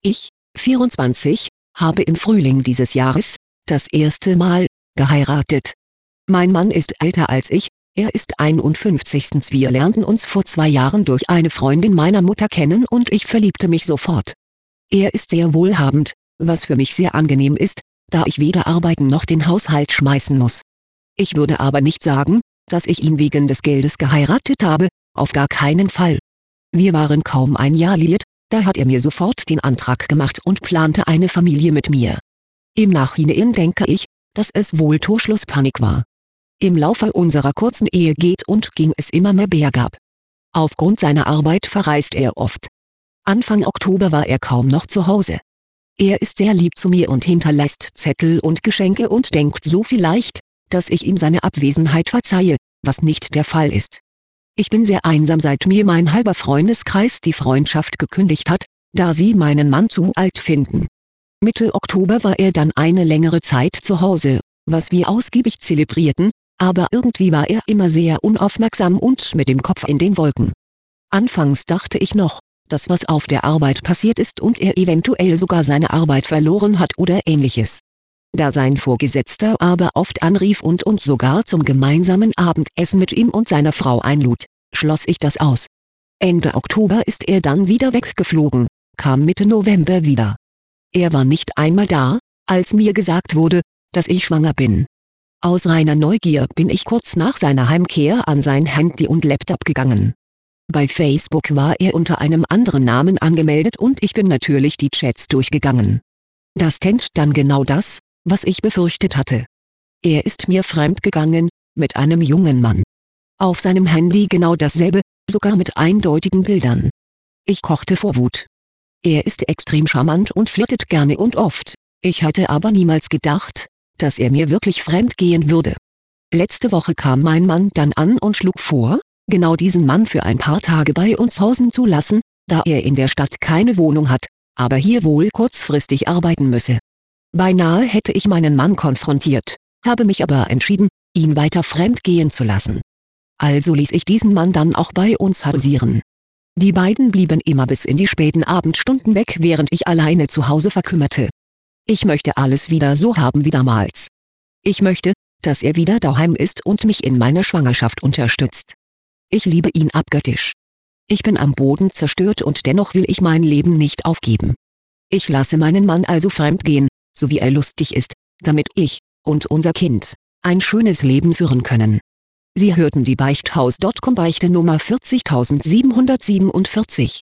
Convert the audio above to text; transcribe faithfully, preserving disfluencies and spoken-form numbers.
Ich, vierundzwanzig, habe im Frühling dieses Jahres, das erste Mal, geheiratet. Mein Mann ist älter als ich, er ist einundfünfzig. Wir lernten uns vor zwei Jahren durch eine Freundin meiner Mutter kennen und ich verliebte mich sofort. Er ist sehr wohlhabend, was für mich sehr angenehm ist, da ich weder arbeiten noch den Haushalt schmeißen muss. Ich würde aber nicht sagen, dass ich ihn wegen des Geldes geheiratet habe, auf gar keinen Fall. Wir waren kaum ein Jahr liiert, da hat er mir sofort den Antrag gemacht und plante eine Familie mit mir. Im Nachhinein denke ich, dass es wohl Torschlusspanik war. Im Laufe unserer kurzen Ehe geht und ging es immer mehr bergab. Aufgrund seiner Arbeit verreist er oft. Anfang Oktober war er kaum noch zu Hause. Er ist sehr lieb zu mir und hinterlässt Zettel und Geschenke und denkt so vielleicht, dass ich ihm seine Abwesenheit verzeihe, was nicht der Fall ist. Ich bin sehr einsam, seit mir mein halber Freundeskreis die Freundschaft gekündigt hat, da sie meinen Mann zu alt finden. Mitte Oktober war er dann eine längere Zeit zu Hause, was wir ausgiebig zelebrierten, aber irgendwie war er immer sehr unaufmerksam und mit dem Kopf in den Wolken. Anfangs dachte ich noch, dass was auf der Arbeit passiert ist und er eventuell sogar seine Arbeit verloren hat oder ähnliches. Da sein Vorgesetzter aber oft anrief und uns sogar zum gemeinsamen Abendessen mit ihm und seiner Frau einlud, schloss ich das aus. Ende Oktober ist er dann wieder weggeflogen, kam Mitte November wieder. Er war nicht einmal da, als mir gesagt wurde, dass ich schwanger bin. Aus reiner Neugier bin ich kurz nach seiner Heimkehr an sein Handy und Laptop gegangen. Bei Facebook war er unter einem anderen Namen angemeldet und ich bin natürlich die Chats durchgegangen. Das kennt dann genau das, was ich befürchtet hatte. Er ist mir fremdgegangen, mit einem jungen Mann. Auf seinem Handy genau dasselbe, sogar mit eindeutigen Bildern. Ich kochte vor Wut. Er ist extrem charmant und flirtet gerne und oft, ich hatte aber niemals gedacht, dass er mir wirklich fremdgehen würde. Letzte Woche kam mein Mann dann an und schlug vor, genau diesen Mann für ein paar Tage bei uns hausen zu lassen, da er in der Stadt keine Wohnung hat, aber hier wohl kurzfristig arbeiten müsse. Beinahe hätte ich meinen Mann konfrontiert, habe mich aber entschieden, ihn weiter fremdgehen zu lassen. Also ließ ich diesen Mann dann auch bei uns hausieren. Die beiden blieben immer bis in die späten Abendstunden weg, während ich alleine zu Hause verkümmerte. Ich möchte alles wieder so haben wie damals. Ich möchte, dass er wieder daheim ist und mich in meiner Schwangerschaft unterstützt. Ich liebe ihn abgöttisch. Ich bin am Boden zerstört und dennoch will ich mein Leben nicht aufgeben. Ich lasse meinen Mann also fremdgehen, so wie er lustig ist, damit ich und unser Kind ein schönes Leben führen können. Sie hörten die Beichthaus Punkt com Beichte Nummer vierzig siebenhundertsiebenundvierzig.